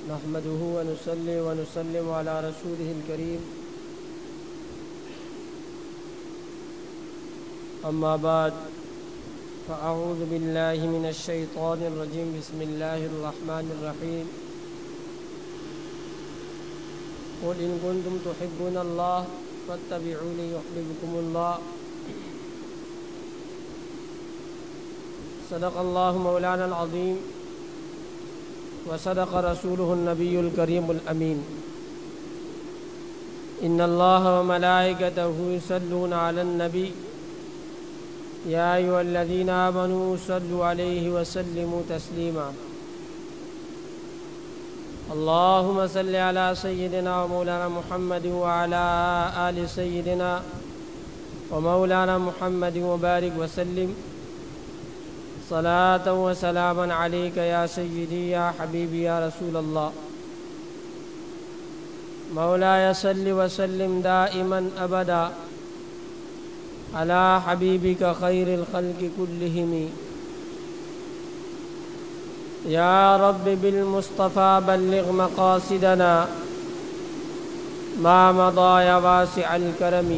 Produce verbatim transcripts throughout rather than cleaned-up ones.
نحمده ونصلي ونسلم على رسوله الكريم أما بعد فأعوذ بالله من الشيطان الرجيم بسم الله الرحمن الرحيم قل إن كنتم تحبون الله فاتبعوني يحببكم الله صدق الله مولانا العظيم وصدق رسوله النبي الكريم الأمين إن الله وملائكته يصلون على النبي يا أيها الذين آمنوا صلوا عليه وسلموا تسليما اللهم صل على سيدنا ومولانا محمد وعلى آل سيدنا ومولانا محمد وبارك وسلم صلاة وسلاما عليك يا سيدي يا حبيبي يا رسول الله مولاي صل وسلم دائما أبدا على حبيبك خير الخلق كلهم يا رب بالمصطفى بلغ مقاصدنا ما مضى يا واسع الكرم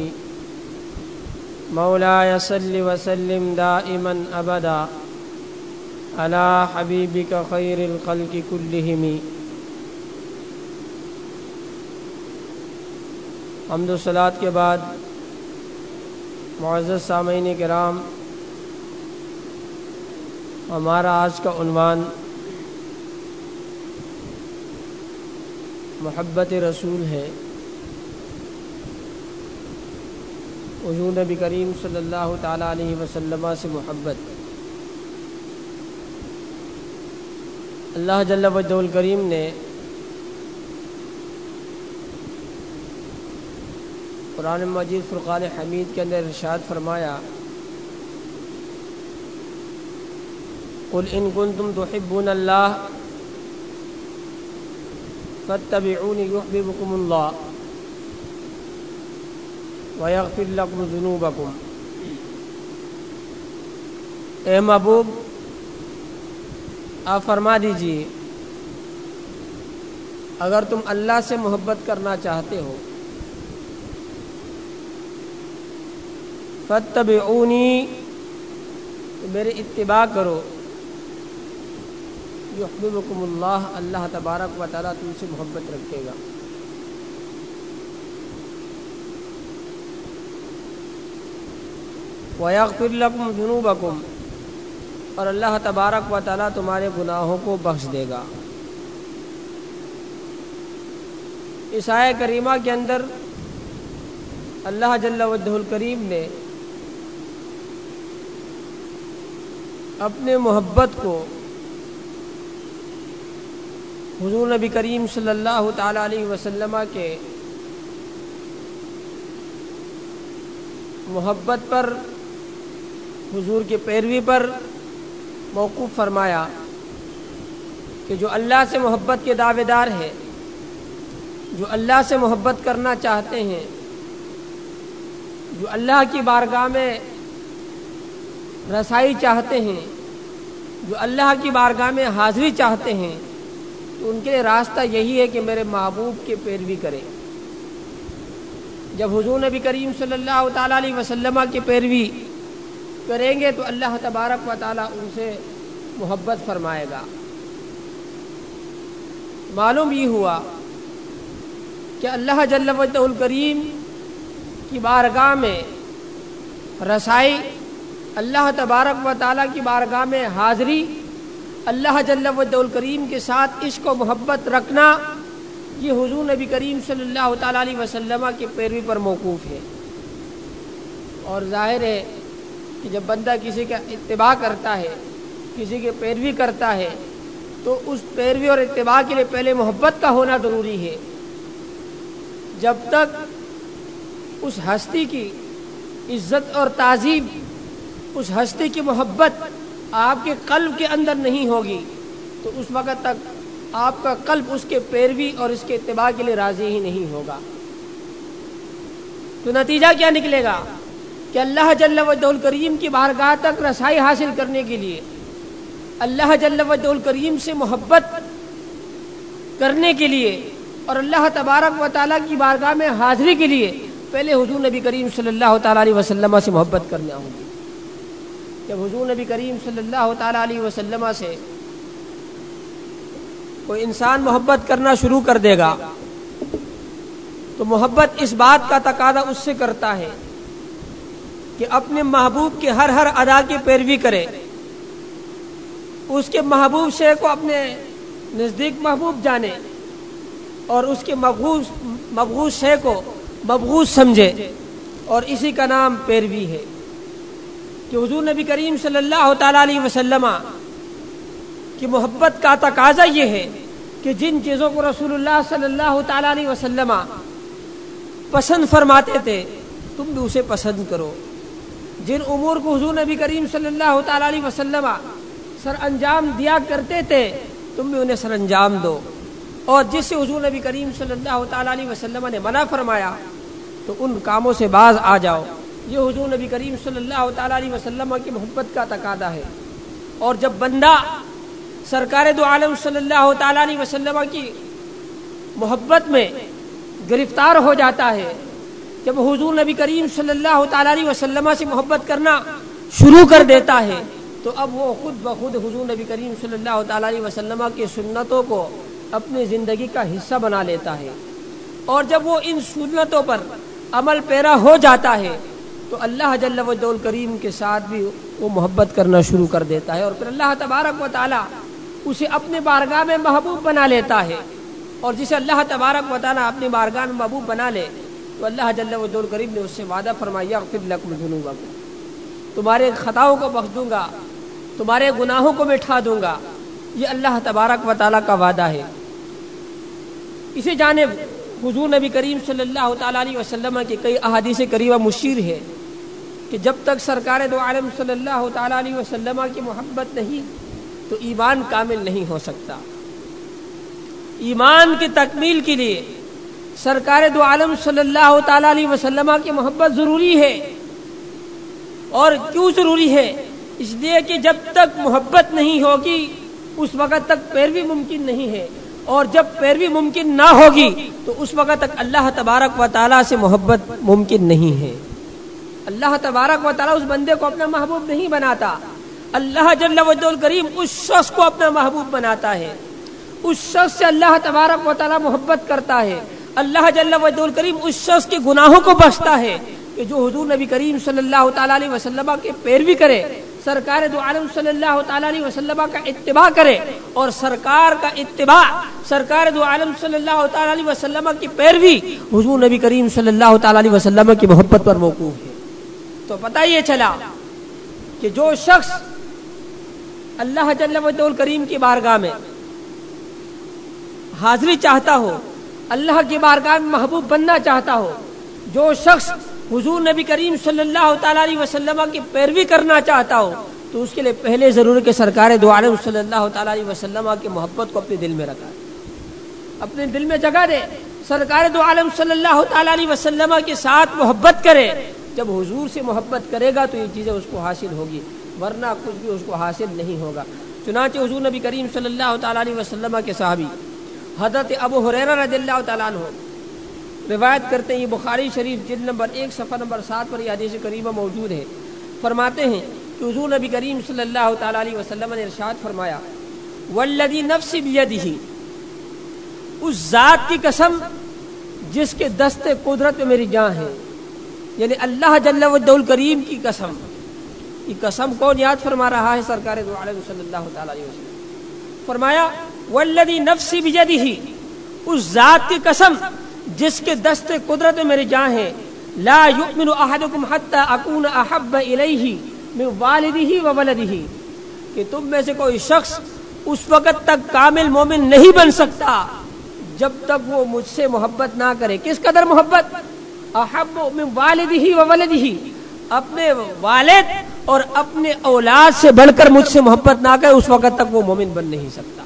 مولاي صل وسلم دائما أبدا على حبيبك خير الخلق كلهم حمد و صلاۃ کے بعد معزز سامعین کرام، ہمارا آج کا عنوان محبت رسول ہے۔ حضور نبی کریم صلی اللہ تعالیٰ علیہ وسلم سے محبت۔ اللہ جل وجہ الکریم نے قرآن مجید فرقان حمید کے اندر ارشاد فرمایا، قل ان کنتم تحبون اللہ فاتبعونی یحببکم اللہ ویغفر لکم ذنوبکم۔ اے محبوب، آپ فرما دیجئے اگر تم اللہ سے محبت کرنا چاہتے ہو فاتبعونی، میرے اتباع کرو، یحببکم اللہ، اللہ تبارک و تعالیٰ تم سے محبت رکھے گا۔ وَيَغْفِرْ لَكُمْ ذُنُوبَكُمْ، اور اللہ تبارک و تعالیٰ تمہارے گناہوں کو بخش دے گا۔ اس آیہ کریمہ کے اندر اللہ جل وجہ الکریم نے اپنے محبت کو حضور نبی کریم صلی اللہ تعالیٰ علیہ وسلم کے محبت پر، حضور کے پیروی پر موقوف فرمایا کہ جو اللہ سے محبت کے دعوے دار ہیں، جو اللہ سے محبت کرنا چاہتے ہیں، جو اللہ کی بارگاہ میں رسائی چاہتے ہیں، جو اللہ کی بارگاہ میں حاضری چاہتے ہیں، تو ان کے راستہ یہی ہے کہ میرے محبوب کی پیروی کریں۔ جب حضور نبی کریم صلی اللہ تعالیٰ علیہ وسلم کی پیروی کریں گے تو اللہ تبارک و تعالیٰ ان سے محبت فرمائے گا۔ معلوم یہ ہوا کہ اللہ جل وجہ الکریم کی بارگاہ میں رسائی، اللہ تبارک و تعالیٰ کی بارگاہ میں حاضری، اللہ جل وجہ الکریم کے ساتھ عشق و محبت رکھنا، یہ حضور نبی کریم صلی اللہ تعالیٰ علیہ وسلم کی پیروی پر موقوف ہے۔ اور ظاہر ہے کہ جب بندہ کسی کا اتباع کرتا ہے، کسی کی پیروی کرتا ہے، تو اس پیروی اور اتباع کے لیے پہلے محبت کا ہونا ضروری ہے۔ جب تک اس ہستی کی عزت اور تعظیم، اس ہستی کی محبت آپ کے قلب کے اندر نہیں ہوگی تو اس وقت تک آپ کا قلب اس کے پیروی اور اس کے اتباع کے لیے راضی ہی نہیں ہوگا۔ تو نتیجہ کیا نکلے گا کہ اللہ جل وجہ الکریم کی بارگاہ تک رسائی حاصل کرنے کے لیے، اللہ جل وجہ الکریم سے محبت کرنے کے لیے اور اللہ تبارک و تعالیٰ کی بارگاہ میں حاضری کے لیے پہلے حضور نبی کریم صلی اللہ تعالیٰ علیہ وسلم سے محبت کرنا ہوگی۔ جب حضور نبی کریم صلی اللہ تعالیٰ علیہ وسلم سے کوئی انسان محبت کرنا شروع کر دے گا تو محبت اس بات کا تقاضا اس سے کرتا ہے کہ اپنے محبوب کے ہر ہر ادا کی پیروی کرے، اس کے محبوب شے کو اپنے نزدیک محبوب جانے اور اس کے مبغوض مبغوض شے کو مبغوض سمجھے، اور اسی کا نام پیروی ہے۔ کہ حضور نبی کریم صلی اللہ تعالیٰ علیہ وسلم کی محبت کا تقاضا یہ ہے کہ جن چیزوں کو رسول اللہ صلی اللہ تعالیٰ علیہ وسلم پسند فرماتے تھے تم بھی اسے پسند کرو، جن امور کو حضور نبی کریم صلی اللہ تعالیٰ علیہ وسلم سر انجام دیا کرتے تھے تم بھی انہیں سر انجام دو، اور جس سے حضور نبی کریم صلی اللہ تعالیٰ علیہ وسلم نے منع فرمایا تو ان کاموں سے باز آ جاؤ۔ یہ حضور نبی کریم صلی اللہ تعالیٰ علیہ وسلم کی محبت کا تقاضا ہے۔ اور جب بندہ سرکار دو عالم صلی اللہ تعالیٰ علیہ وسلم کی محبت میں گرفتار ہو جاتا ہے، جب حضور نبی کریم صلی اللہ تعالیٰ علیہ وسلم سے محبت کرنا شروع کر دیتا ہے تو اب وہ خود بخود حضور نبی کریم صلی اللہ تعالیٰ علیہ وسلم کی سنتوں کو اپنی زندگی کا حصہ بنا لیتا ہے، اور جب وہ ان سنتوں پر عمل پیرا ہو جاتا ہے تو اللہ جل وجہ الکریم کے ساتھ بھی وہ محبت کرنا شروع کر دیتا ہے، اور پھر اللہ تبارک و تعالیٰ اسے اپنے بارگاہ میں محبوب بنا لیتا ہے۔ اور جسے اللہ تبارک و تعالیٰ اپنی بارگاہ میں محبوب بنا لے تو اللہ جل وجہ الکریم نے اس سے وعدہ فرمایا اغفر لکم ذنوبکم، تمہارے خطاؤں کو بخش دوں گا، تمہارے گناہوں کو مٹھا دوں گا۔ یہ اللہ تبارک و تعالیٰ کا وعدہ ہے۔ اسی جانب حضور نبی کریم صلی اللہ تعالیٰ علیہ وسلم کی کئی احادیث کریمہ مشیر ہے کہ جب تک سرکار دو عالم صلی اللہ تعالیٰ علیہ وسلم کی محبت نہیں تو ایمان کامل نہیں ہو سکتا۔ ایمان کی تکمیل کے لیے سرکار دو عالم صلی اللہ تعالیٰ علیہ وسلم کی محبت ضروری ہے۔ اور کیوں ضروری ہے؟ اس لیے کہ جب تک محبت نہیں ہوگی اس وقت تک پیروی ممکن نہیں ہے، اور جب پیروی ممکن نہ ہوگی تو اس وقت تک اللہ تبارک و تعالیٰ سے محبت ممکن نہیں ہے۔ اللہ تبارک و تعالیٰ اس بندے کو اپنا محبوب نہیں بناتا، اللہ جل وجہ الکریم اس شخص کو اپنا محبوب بناتا ہے، اس شخص سے اللہ تبارک و تعالیٰ محبت کرتا ہے، اللہ جل وجہ الکریم اس شخص کے گناہوں کو بخشتا ہے کہ جو حضور نبی کریم صلی اللہ تعالیٰ علیہ وسلم کے پیروی کرے، سرکار دو عالم صلی اللہ تعالیٰ علیہ وسلم کا اتباع کرے، اور سرکار کا اتباع، سرکار دو عالم صلی اللہ تعالیٰ علیہ وسلم کی پیروی حضور نبی کریم صلی اللہ تعالیٰ علیہ وسلم کی محبت پر موقوف ہے۔ تو پتہ یہ چلا کہ جو شخص اللہ جل وجہ الکریم کی بارگاہ میں حاضری چاہتا ہو، اللہ کی بارگاہ میں محبوب بننا چاہتا ہو، جو شخص حضور نبی کریم صلی اللہ تعالیٰ علیہ وسلم کی پیروی کرنا چاہتا ہو تو اس کے لیے پہلے ضرور ہے کہ سرکار دو عالم صلی اللہ تعالیٰ علیہ وسلم کی محبت کو اپنے دل میں رکھا، اپنے دل میں جگہ دے، سرکار دو عالم صلی اللہ تعالیٰ علیہ وسلم کے ساتھ محبت کرے۔ جب حضور سے محبت کرے گا تو یہ چیزیں اس کو حاصل ہوگی، ورنہ کچھ بھی اس کو حاصل نہیں ہوگا۔ چنانچہ حضور نبی کریم صلی اللہ تعالیٰ علیہ وسلم کے صحابی حضرت ابو ہریرہ رضی اللہ تعالیٰ عنہ روایت کرتے ہیں، یہ بخاری شریف جلد نمبر ایک صفحہ نمبر سات پر یہ حدیث کریمہ موجود ہے۔ فرماتے ہیں کہ حضور نبی کریم صلی اللہ تعالیٰ علیہ وسلم نے ارشاد فرمایا والذی نفسی بیدہ، اس ذات کی قسم جس کے دست قدرت میں میری جان ہے، یعنی اللہ جل وجہ الکریم کی قسم۔ یہ قسم کون یاد فرما رہا ہے؟ سرکار دو عالم صلی اللہ تعالیٰ علیہ وسلم۔ فرمایا والذی نفسی بیدہ، اس ذات کی قسم جس کے دست قدرت میں میری جان ہے، لا یؤمن احدکم حتی اکون احب الیہ من والدہ و ولدہ، کہ تم میں سے کوئی شخص اس وقت تک کامل مومن نہیں بن سکتا جب تک وہ مجھ سے محبت نہ کرے۔ کس قدر محبت؟ احب من والدہ و ولدہ، اپنے والد اور اپنے اولاد سے بڑھ کر مجھ سے محبت نہ کرے، اس وقت تک وہ مومن بن نہیں سکتا۔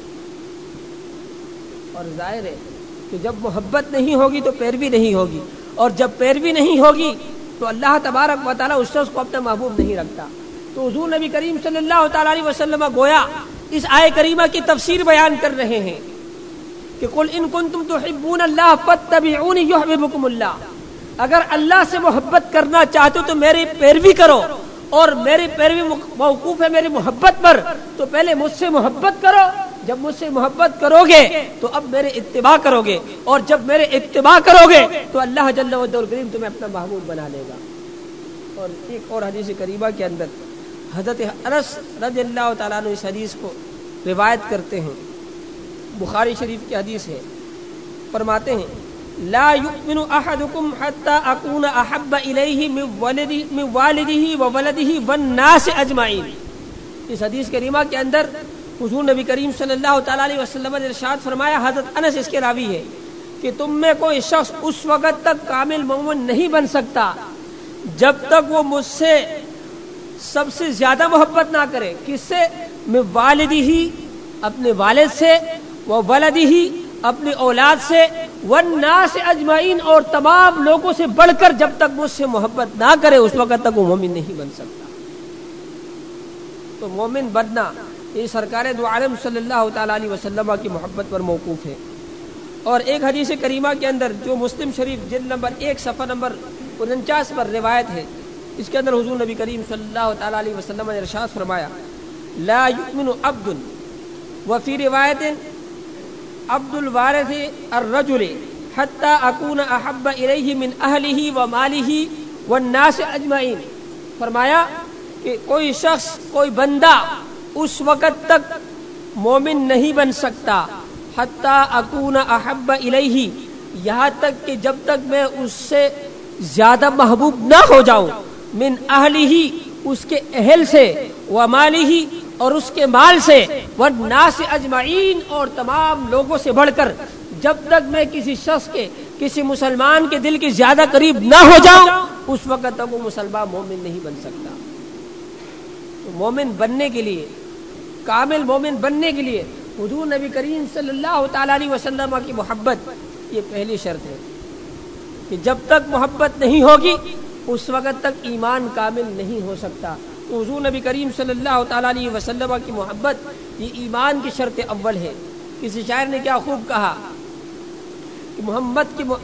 اور ظاہر ہے کہ جب محبت نہیں ہوگی تو پیروی نہیں ہوگی، اور جب پیروی نہیں ہوگی تو اللہ تبارک و تعالیٰ اس شخص کو اپنا محبوب نہیں رکھتا۔ تو حضور نبی کریم صلی اللہ تعالیٰ علیہ وسلم گویا اس آیت کریمہ کی تفسیر بیان کر رہے ہیں کہ قل ان کنتم تحبون اللہ فاتبعونی یحببکم اللہ، اگر اللہ سے محبت کرنا چاہتے ہو تو میری پیروی کرو، اور میری پیروی موقوف ہے میری محبت پر، تو پہلے مجھ سے محبت کرو، جب مجھ سے محبت کرو گے تو اب میرے اتباع کرو گے، اور جب میرے اتباع کرو گے تو اللہ جل و علا کریم تمہیں اپنا محبوب بنا لے گا۔ اور ایک اور حدیث کریمہ کے اندر حضرت انس رضی اللہ تعالیٰ عنہ اس حدیث کو روایت کرتے ہیں، بخاری شریف کی حدیث ہے، فرماتے ہیں لا یؤمن احدکم حتی اکون احب الیہ من والدہ وولدہ والناس اجمعین۔ اس حدیث کریمہ کے اندر حضور نبی کریم صلی اللہ تعالیٰ علیہ وسلم نے ارشاد فرمایا، حضرت انس اس کے راوی ہے، کہ تم میں کوئی شخص اس وقت تک کامل مومن نہیں بن سکتا جب تک وہ مجھ سے سب سے زیادہ محبت نہ کرے۔ کس سے؟ میں والدی ہی، اپنے والد سے، وہ ولدی ہی، اپنی اولاد سے، والناس اجمعین، اور تمام لوگوں سے بڑھ کر جب تک مجھ سے محبت نہ کرے اس وقت تک وہ مومن نہیں بن سکتا۔ تو مومن بننا یہ سرکار دو عالم صلی اللہ تعالیٰ علیہ وسلم کی محبت پر موقوف ہے۔ اور ایک حدیث کریمہ کے اندر جو مسلم شریف جلد نمبر ایک صفحہ نمبر انچاس پر روایت ہے، اس کے اندر حضور نبی کریم صلی اللہ تعالیٰ علیہ وسلم نے ارشاد فرمایا لا یؤمن عبد، وفی روایت عبد الوارث الرجل حتی اکون احب الیہ من اہلہ ومالہ والناس اجمعین۔ فرمایا کہ کوئی شخص، کوئی بندہ اس وقت تک مومن نہیں بن سکتا حتی اکون احب الیہ، یہاں تک کہ جب تک میں اس سے زیادہ محبوب نہ ہو جاؤں، من اہلہ، اس کے اہل سے، ومالہ، اور اس کے مال سے، والناس اجمعین، اور تمام لوگوں سے بڑھ کر جب تک میں کسی شخص کے، کسی مسلمان کے دل کے زیادہ قریب نہ ہو جاؤں اس وقت تک وہ مسلمان مومن نہیں بن سکتا۔ تو مومن بننے کے لیے، کامل مومن بننے کے لیے حضور نبی کریم صلی اللہ تعالیٰ علیہ وسلم کی محبت یہ پہلی شرط ہے، کہ جب تک محبت نہیں ہوگی اس وقت تک ایمان کامل نہیں ہو سکتا۔ تو حضور نبی کریم صلی اللہ تعالیٰ علیہ وسلم کی محبت یہ ایمان کی شرط اول ہے۔ کسی شاعر نے کیا خوب کہا کہ محمد کی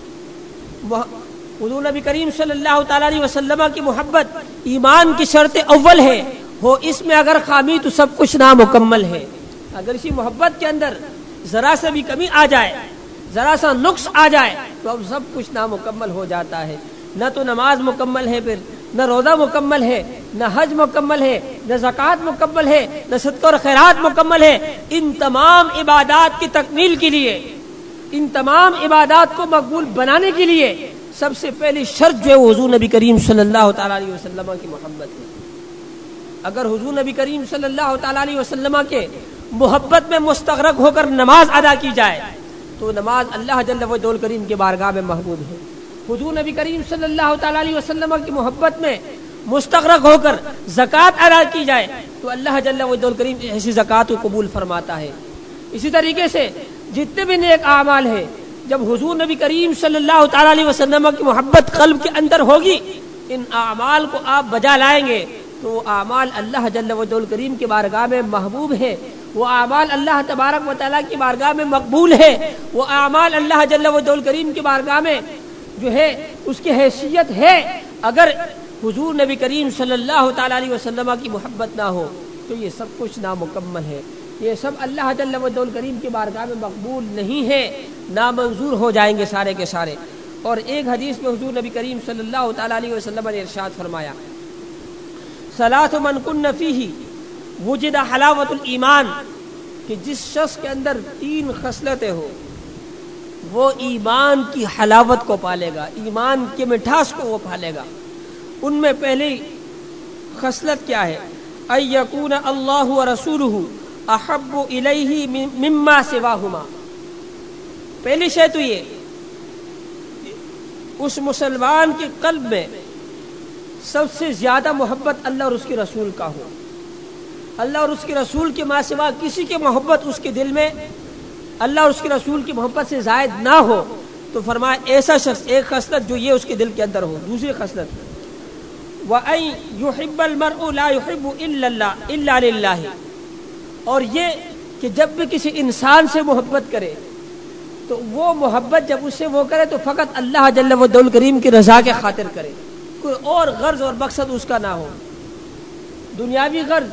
حضور نبی کریم صلی اللہ تعالیٰ علیہ وسلم کی محبت ایمان کی شرط اول ہے، ہو اس میں اگر خامی تو سب کچھ نامکمل ہے۔ اگر اسی محبت کے اندر ذرا سے بھی کمی آ جائے، ذرا سا نقص آ جائے تو اب سب کچھ نامکمل ہو جاتا ہے۔ نہ تو نماز مکمل ہے، پھر نہ روزہ مکمل ہے، نہ حج مکمل ہے، نہ زکوٰۃ مکمل ہے، نہ صدقہ اور خیرات مکمل ہے۔ ان تمام عبادات کی تکمیل کے لیے، ان تمام عبادات کو مقبول بنانے کے لیے سب سے پہلی شرط جو ہے وہ حضور نبی کریم صلی اللہ تعالیٰ علیہ وسلم کی محبت ہے۔ اگر حضور نبی کریم صلی اللہ تعالیٰ علیہ وسلم کے محبت میں مستغرق ہو کر نماز ادا کی جائے تو نماز اللہ جل و علا کریم کے بارگاہ میں محبوب ہے۔ حضور نبی کریم صلی اللہ تعالیٰ علیہ وسلم کی محبت میں مستغرق ہو کر زکوٰۃ ادا کی جائے تو اللہ جل و علا کریم ایسی زکوٰۃ کو قبول فرماتا ہے۔ اسی طریقے سے جتنے بھی نیک اعمال ہیں، جب حضور نبی کریم صلی اللہ تعالیٰ علیہ وسلم کی محبت قلب کے اندر ہوگی، ان اعمال کو آپ بجا لائیں گے تو وہ اعمال اللہ جل و علا کریم کے بارگاہ میں محبوب ہے، وہ اعمال اللہ تبارک و تعالیٰ کی بارگاہ میں مقبول ہے، وہ اعمال اللہ جل و علا کریم کی بارگاہ میں جو ہے اس کی حیثیت ہے۔ اگر حضور نبی کریم صلی اللہ تعالیٰ علیہ وسلم کی محبت نہ ہو تو یہ سب کچھ نامکمل ہے، یہ سب اللہ جل و علا کریم کی بارگاہ میں مقبول نہیں ہے، نامنظور ہو جائیں گے سارے کے سارے۔ اور ایک حدیث میں حضور نبی کریم صلی اللہ تعالیٰ علیہ وسلم نے ارشاد فرمایا ثلاث من کن فیہ وجد حلاوت الایمان، کہ جس شخص کے اندر تین خصلتیں ہو وہ ایمان کی حلاوت کو پالے گا، ایمان کے مٹھاس کو وہ پالے گا۔ ان میں پہلی خصلت کیا ہے؟ ان یکون اللہ ورسولہ احب الیہ مما سواہما۔ پہلی شے تو یہ اس مسلمان کے قلب میں سب سے زیادہ محبت اللہ اور اس کے رسول کا ہو، اللہ اور اس کے رسول کے ماں سوا کسی کی محبت اس کے دل میں اللہ اور اس کے رسول کی محبت سے زائد نہ ہو۔ تو فرمایا ایسا شخص، ایک خصلت جو یہ اس کے دل کے اندر ہو۔ دوسری خصلت وَأَن يُحِبَّ الْمَرْءُ لَا يُحِبُّ إِلَّا اللَّهِ إِلَّا لِلَّهِ، اور یہ کہ جب بھی کسی انسان سے محبت کرے تو وہ محبت جب اس سے وہ کرے تو فقط اللہ جل وجہ الکریم کی رضا کے خاطر کرے، کوئی اور غرض اور مقصد اس کا نہ ہو، دنیاوی غرض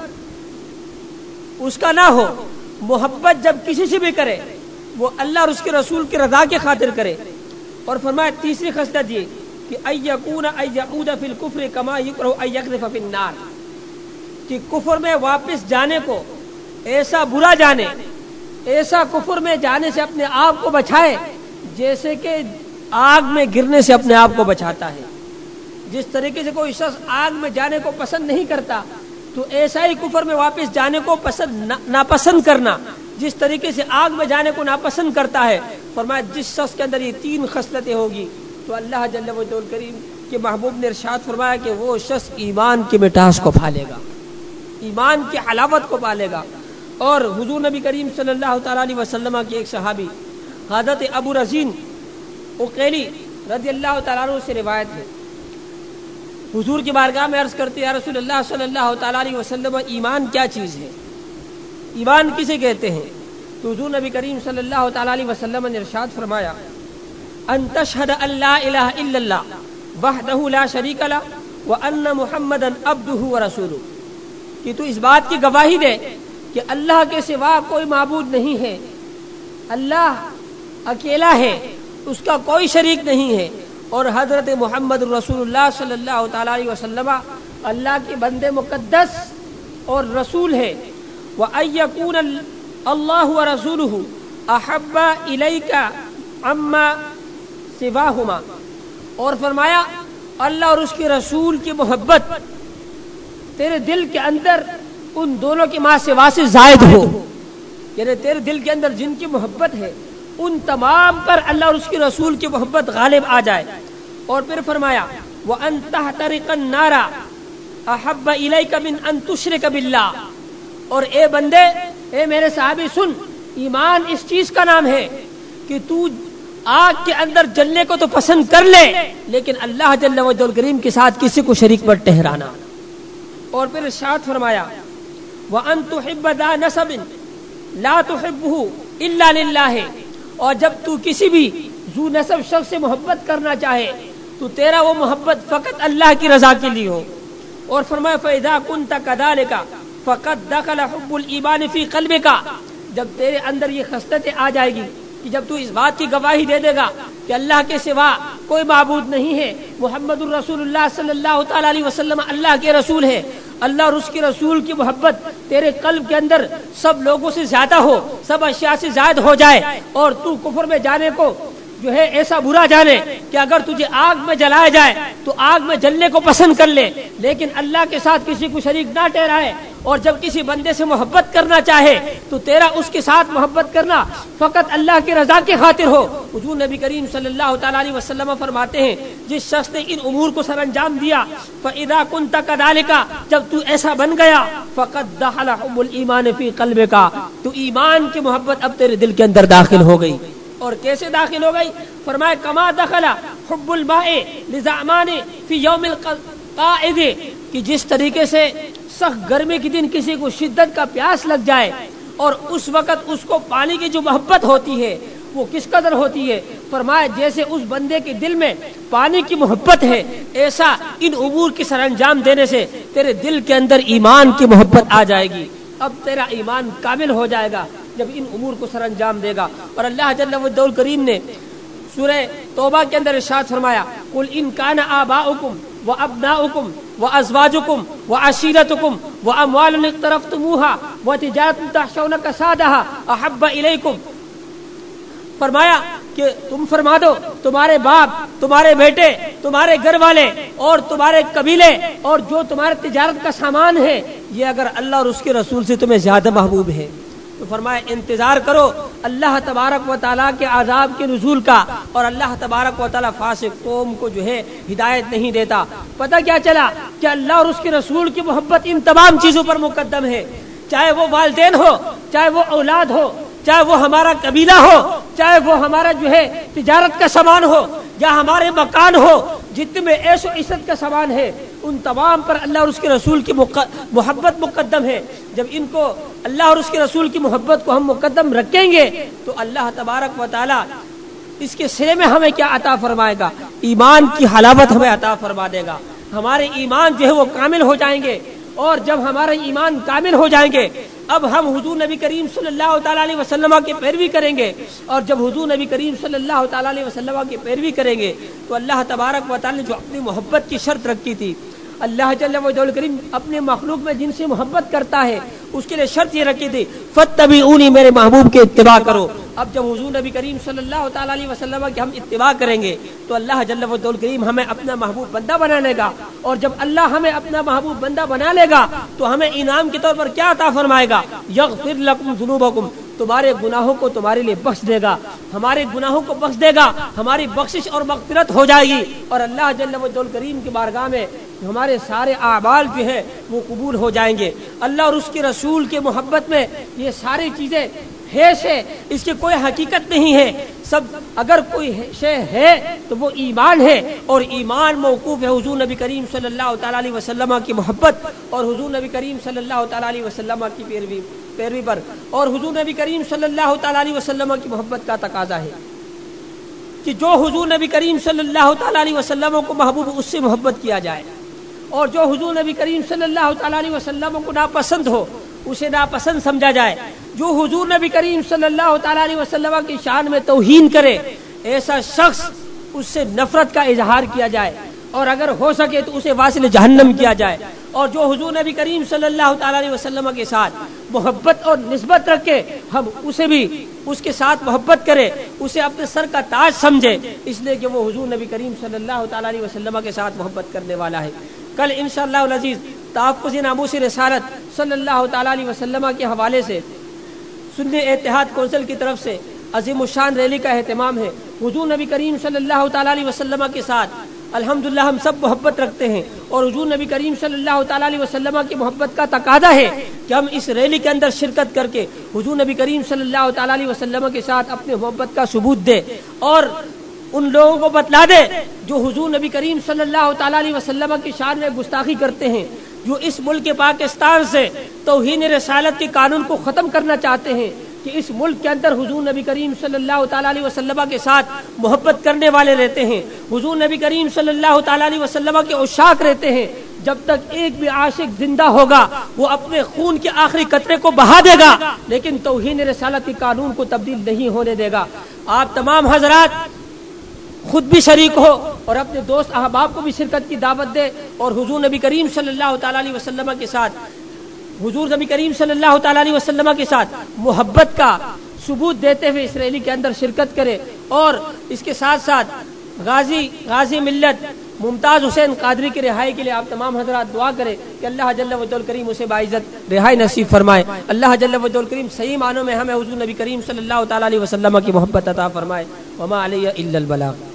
اس کا نہ ہو۔ محبت جب کسی سے بھی کرے وہ اللہ اور اس کے رسول کی رضا کے خاطر کرے۔ اور فرمایا تیسری خصلت یہ کہ ایکون ایعود فی الکفر کما یکرہ ایقذف فی النار، کہ کفر میں واپس جانے کو ایسا برا جانے، ایسا کفر میں جانے سے اپنے آپ کو بچائے جیسے کہ آگ میں گرنے سے اپنے آپ کو بچاتا ہے۔ جس طریقے سے کوئی شخص آگ میں جانے کو پسند نہیں کرتا تو ایسا ہی کفر میں واپس جانے کو پسند ناپسند کرنا جس طریقے سے آگ میں جانے کو ناپسند کرتا ہے۔ فرمایا جس شخص کے اندر یہ تین خصلتیں ہوگی تو اللہ جل وجہ الکریم کے محبوب نے ارشاد فرمایا کہ وہ شخص ایمان کی مٹاس کو پالے گا، ایمان کی حلاوت کو پالے گا۔ اور حضور نبی کریم صلی اللہ تعالی علیہ وسلم کے ایک صحابی حضرت ابو رزین عقیلی رضی اللہ تعالیٰ عنہ سے روایت ہے، حضور کی بارگاہ میں عرض کرتے یا رسول اللہ صلی اللہ تعالی علیہ وسلم ایمان کیا چیز ہے، ایمان کسے کہتے ہیں؟ تو حضور نبی کریم صلی اللہ تعالی علیہ وسلم نے ارشاد فرمایا ان تشہد ان لا الہ الا اللہ وحدہ لا شریک لہ وان محمدا عبدہ ورسولہ، کہ تو اس بات کی گواہی دے کہ اللہ کے سوا کوئی معبود نہیں ہے، اللہ اکیلا ہے، اس کا کوئی شریک نہیں ہے، اور حضرت محمد رسول اللہ صلی اللہ تعالی علیہ وسلم اللہ کے بندے مقدس اور رسول ہے۔ وَأَن يَكُونَ اللَّهُ وَرَسُولُهُ أَحَبَّ إِلَيْكَ عَمَّا سِوَاهُمَا، اور فرمایا اللہ اور اس کے رسول کی محبت تیرے دل کے اندر ان دونوں کی ماں سوا سے زائد ہو، یعنی تیرے دل کے اندر جن کی محبت ہے ان تمام پر اللہ اور اس کے رسول کی محبت غالب آ جائے۔ اور پھر فرمایا وَأَن تَحْتَرِقَ النَّارَ أَحَبَّ إِلَيْكَ مِنْ أَن تُشْرِكَ بِاللَّهِ، اور اے بندے، اے میرے صحابی سن، ایمان اس چیز کا نام ہے کہ تو آگ کے اندر جلنے کو تو پسند کر لے لیکن اللہ جل وجہ الکریم کے ساتھ کسی کو شریک مت ٹھہرانا۔ اور پھر ارشاد فرمایا وَأَن تُحِبَّ ذَا نَسَبٍ لَا تُحِبُّهُ إِلَّا لِلَّهِ، اور جب تو کسی بھی ذو نسب شخص سے محبت کرنا چاہے تو تیرا وہ محبت فقط اللہ کی رضا کے لیے ہو۔ اور فرمایا فَإِذَا كُنْتَ كَذَلِكَ فَقَدْ دَخَلَ حُبُّ الْإِيمَانِ فِي قَلْبِكَ، جب تیرے اندر یہ خصلتیں آ جائے گی کہ جب تو اس بات کی گواہی دے دے گا کہ اللہ کے سوا کوئی معبود نہیں ہے، محمد الرسول اللہ صلی اللہ تعالی علیہ وسلم اللہ کے رسول ہے، اللہ اور اس کے رسول کی محبت تیرے قلب کے اندر سب لوگوں سے زیادہ ہو، سب اشیاء سے زائد ہو جائے، اور تو کفر میں جانے کو جو ہے ایسا برا جانے کہ اگر تجھے آگ میں جلایا جائے تو آگ میں جلنے کو پسند کر لے لیکن اللہ کے ساتھ کسی کو شریک نہ ٹھہرائے، اور جب کسی بندے سے محبت کرنا چاہے تو تیرا اس کے ساتھ محبت کرنا فقط اللہ کی رضا کی خاطر ہو۔ حضور نبی کریم صلی اللہ تعالی علیہ وسلم فرماتے ہیں جس شخص نے ان امور کو سر انجام دیا فَإِذَا كُنْتَ كَذَلِكَ، جب تو ایسا بن گیا فَقَدْ دَخَلَ حُبُّ الْإِيمَانِ فِي قَلْبِكَ، تو ایمان کی محبت اب تیرے دل کے اندر داخل ہو گئی۔ اور کیسے داخل ہو گئی؟ فرمایا کما دخل حب الماء لزعمان فی یوم القائد، کہ جس طریقے سے سخت گرمی کے دن کسی کو شدت کا پیاس لگ جائے اور اس وقت اس کو پانی کی جو محبت ہوتی ہے وہ کس قدر ہوتی ہے، فرمایا جیسے اس بندے کے دل میں پانی کی محبت ہے ایسا ان امور کی سر انجام دینے سے تیرے دل کے اندر ایمان کی محبت آ جائے گی، اب تیرا ایمان کامل ہو جائے گا جب ان امور کو سر انجام دے گا۔ اور اللہ جل وجہ الکریم نے سورہ توبہ کے اندر ارشاد فرمایا قل ان کان آباؤکم وابناؤکم وازواجکم وعشیرتکم واموال اقترفتموها وتجارت تخشون کسادها احب الیکم، فرمایا کہ تم فرما دو تمہارے باپ، تمہارے بیٹے، تمہارے گھر والے اور تمہارے قبیلے اور جو تمہارے تجارت کا سامان ہے یہ اگر اللہ اور اس کے رسول سے تمہیں زیادہ محبوب ہے تو فرمایا انتظار کرو اللہ تبارک و تعالیٰ کے عذاب کے نزول کا، اور اللہ تبارک و تعالیٰ فاسق قوم کو جو ہے ہدایت نہیں دیتا۔ پتہ کیا چلا کہ اللہ اور اس کے رسول کی محبت ان تمام چیزوں پر مقدم ہے، چاہے وہ والدین ہو، چاہے وہ اولاد ہو، چاہے وہ ہمارا قبیلہ ہو، چاہے وہ ہمارا جو ہے تجارت کا سامان ہو یا ہمارے مکان ہو، جتنے میں عیش و عزت کا سامان ہے ان تمام پر اللہ اور اس کے رسول کی محبت مقدم ہے۔ جب ان کو اللہ اور اس کے رسول کی محبت کو ہم مقدم رکھیں گے تو اللہ تبارک و تعالی اس کے سلے میں ہمیں کیا عطا فرمائے گا؟ ایمان کی حلاوت ہمیں عطا فرما دے گا. ہمارے ایمان جو ہے وہ کامل ہو جائیں گے، اور جب ہمارے ایمان کامل ہو جائیں گے اب ہم حضور نبی کریم صلی اللہ تعالیٰ علیہ وسلم کی پیروی کریں گے. اور جب حضور نبی کریم صلی اللہ تعالیٰ علیہ وسلم کی پیروی کریں گے تو اللہ تبارک و تعالیٰ نے جو اپنی محبت کی شرط رکھی تھی، اللہ جل وعلا کریم اپنے مخلوق میں جن سے محبت کرتا ہے اس کے لیے شرط یہ رکھی تھی، فاتبعونی، میرے محبوب کے اتباع کرو. اب جب حضور نبی کریم صلی اللہ تعالیٰ علیہ وسلم کی ہم اتباع کریں گے تو اللہ جل وعلا کریم ہمیں اپنا محبوب بندہ بنا لے گا. اور جب اللہ ہمیں اپنا محبوب بندہ بنا لے گا تو ہمیں انعام کے طور پر کیا عطا فرمائے گا؟ یغفر لکم ذنوبکم، تمہارے گناہوں کو تمہارے لیے بخش دے گا. ہمارے گناہوں کو بخش دے گا، ہماری بخشش اور مغفرت ہو جائے گی، اور اللہ جل وعلا کریم کی بارگاہ میں ہمارے سارے اعمال جو ہے وہ قبول ہو جائیں گے. اللہ اور اس کے رسول کے محبت میں یہ ساری چیزیں ہے سے، اس کی کوئی حقیقت نہیں ہے. سب اگر کوئی شے ہے تو وہ ایمان ہے، اور ایمان موقوف ہے حضور نبی کریم صلی اللہ تعالیٰ علیہ وسلم کی محبت اور حضور نبی کریم صلی اللہ تعالیٰ علیہ وسلم کی پیروی پیروی پر. اور حضور نبی کریم صلی اللہ تعالیٰ علیہ وسلم کی محبت کا تقاضا ہے کہ جو حضور نبی کریم صلی اللہ تعالیٰ علیہ وسلم کو محبوب اس سے محبت کیا جائے، اور جو حضور نبی کریم صلی اللہ تعالیٰ علیہ وسلم کو ناپسند ہو اسے ناپسند سمجھا جائے. جو حضور نبی کریم صلی اللہ تعالیٰ علیہ وسلم کی شان میں توہین کرے ایسا شخص اس سے نفرت کا اظہار کیا جائے، اور اگر ہو سکے تو اسے واصل جہنم کیا جائے. اور جو حضور نبی کریم صلی اللہ تعالیٰ علیہ وسلم کے ساتھ محبت اور نسبت رکھے ہم اسے بھی اس کے ساتھ محبت کرے، اسے اپنے سر کا تاج سمجھے، اس لیے کہ وہ حضور نبی کریم صلی اللہ تعالیٰ علیہ وسلم کے ساتھ محبت کرنے والا ہے. کل انشاءاللہ العزیز تحفظ ناموس رسالت صلی اللہ تعالیٰ علیہ وسلم کے حوالے سے سنی اتحاد کونسل کی طرف سے عظیم الشان ریلی کا اہتمام ہے. حضور نبی کریم صلی اللہ تعالیٰ علیہ وسلم کے ساتھ الحمدللہ ہم سب محبت رکھتے ہیں، اور حضور نبی کریم صلی اللہ تعالیٰ علیہ وسلم کی محبت کا تقاضا ہے کہ ہم اس ریلی کے اندر شرکت کر کے حضور نبی کریم صلی اللہ تعالیٰ علیہ وسلم کے ساتھ اپنے محبت کا ثبوت دے، اور ان لوگوں کو بتلا دے جو حضور نبی کریم صلی اللہ تعالیٰ علیہ وسلم کی شان میں گستاخی کرتے ہیں، جو اس ملک پاکستان سے توہین رسالت کے قانون کو ختم کرنا چاہتے ہیں، کہ اس ملک کے اندر حضور نبی کریم صلی اللہ تعالیٰ علیہ وسلم کے ساتھ محبت کرنے والے رہتے ہیں، حضور نبی کریم صلی اللہ تعالیٰ علیہ وسلم کے عشاق رہتے ہیں. جب تک ایک بھی عاشق زندہ ہوگا وہ اپنے خون کے آخری قطرے کو بہا دے گا، لیکن توہین رسالت کے قانون کو تبدیل نہیں ہونے دے گا. آپ تمام حضرات خود بھی شریک ہو اور اپنے دوست احباب کو بھی شرکت کی دعوت دے، اور حضور نبی کریم صلی اللہ تعالیٰ علیہ وسلم کے ساتھ حضور نبی کریم صلی اللہ تعالیٰ علیہ وسلم کے ساتھ محبت کا ثبوت دیتے ہوئے اس ریلی کے اندر شرکت کرے. اور اس کے ساتھ ساتھ غازی غازی ملت ممتاز حسین قادری کی رہائی کے لیے آپ تمام حضرات دعا کریں کہ اللہ جل وعلا کریم اسے باعزت رہائی نصیب فرمائے. اللہ جل وعلا کریم صحیح معنوں میں ہمیں حضور نبی کریم صلی اللہ تعالیٰ علیہ وسلم کی محبت عطا فرمائے. وما علیہ الا البلاغ.